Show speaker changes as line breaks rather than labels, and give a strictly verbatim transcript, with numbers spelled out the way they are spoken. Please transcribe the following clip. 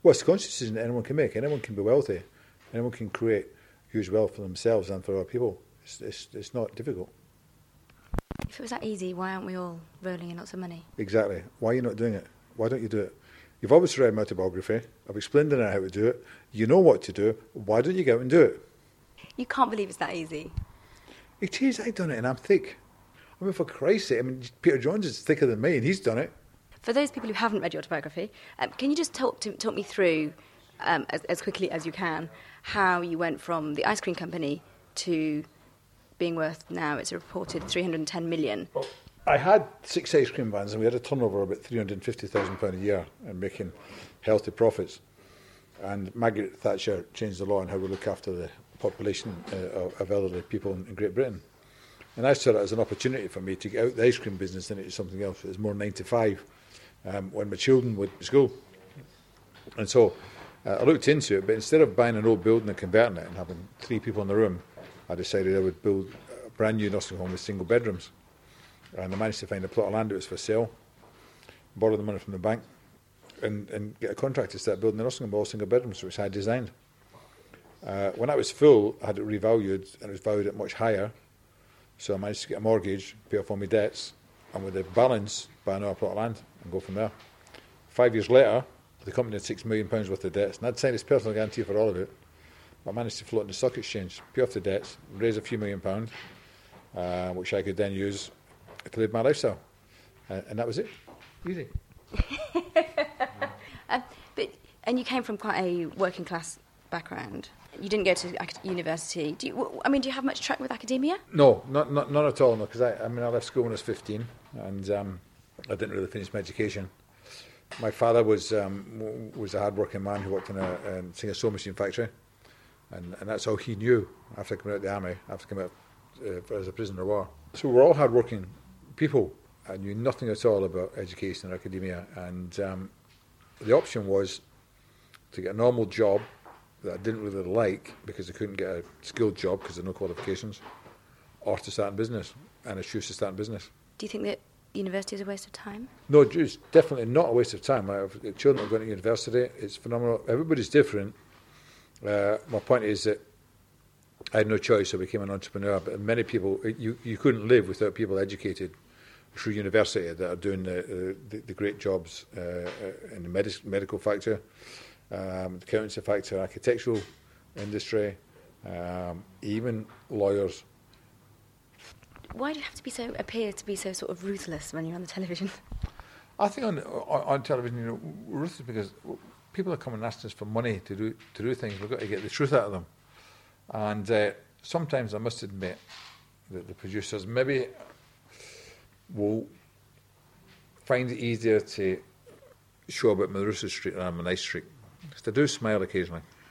Well, it's a conscious decision that anyone can make. Anyone can be wealthy. Anyone can create huge wealth for themselves and for other people. It's, it's, it's not difficult.
If it was that easy, why aren't we all rolling in lots of money?
Exactly. Why are you not doing it? Why don't you do it? You've obviously read my autobiography. I've explained in it how to do it. You know what to do. Why don't you go out and do it?
You can't believe it's that easy.
It is. I've done it and I'm thick. I mean, for Christ's sake, I mean, Peter Jones is thicker than me and he's done it.
For those people who haven't read your autobiography, um, can you just talk, to, talk me through, um, as, as quickly as you can, how you went from the ice cream company to being worth now, it's a reported three hundred ten million.
Well, I had six ice cream vans and we had a turnover of about three hundred fifty thousand pounds a year and making healthy profits. And Margaret Thatcher changed the law on how we look after the population uh, of elderly people in, in Great Britain. And I saw it as an opportunity for me to get out the ice cream business and into something else. It was more nine to five um, when my children were at school. And so uh, I looked into it, but instead of buying an old building and converting it and having three people in the room, I decided I would build a brand new nursing home with single bedrooms. And I managed to find a plot of land that was for sale, borrow the money from the bank, and, and get a contract to start building the nursing home with all single bedrooms, which I designed. Uh, when I was full, I had it revalued, and it was valued at much higher. So I managed to get a mortgage, pay off all my debts, and with the balance, buy another plot of land and go from there. Five years later, the company had six million pounds worth of debts, and I'd signed this personal guarantee for all of it. I managed to float in the stock exchange, pay off the debts, raise a few million pounds, uh, which I could then use to live my lifestyle. Uh, and that was it. Easy.
uh, but, and you came from quite a working class background. You didn't go to university. Do you, I mean, do you have much track with academia?
No, not not, not at all. No, because I, I mean, I left school when I was fifteen, and um, I didn't really finish my education. My father was um, was a hard-working man who worked in a, a Singer sewing machine factory, and, and that's all he knew after coming out of the army, after coming out uh, as a prisoner of war. So we're all hard-working people. I knew nothing at all about education or academia, and um, the option was to get a normal job that I didn't really like because I couldn't get a skilled job because there were no qualifications, or to start in business, and I chose to start in business.
Do you think that university is a waste of time?
No, it's definitely not a waste of time. I have children are going to university. It's phenomenal. Everybody's different. Uh, my point is that I had no choice. I became an entrepreneur. But many people, you, you couldn't live without people educated through university that are doing the, uh, the, the great jobs uh, in the medic- medical factor, um, the accountancy factor, architectural industry, um, even lawyers.
Why do you have to be so appear to be so sort of ruthless when you're on the television?
I think on on, on television, you know, ruthless because people are coming and asking us for money to do to do things. We've got to get the truth out of them, and uh, sometimes I must admit that the producers maybe will find it easier to show about Marusa Street than I'm a nice street. Because they do smile occasionally.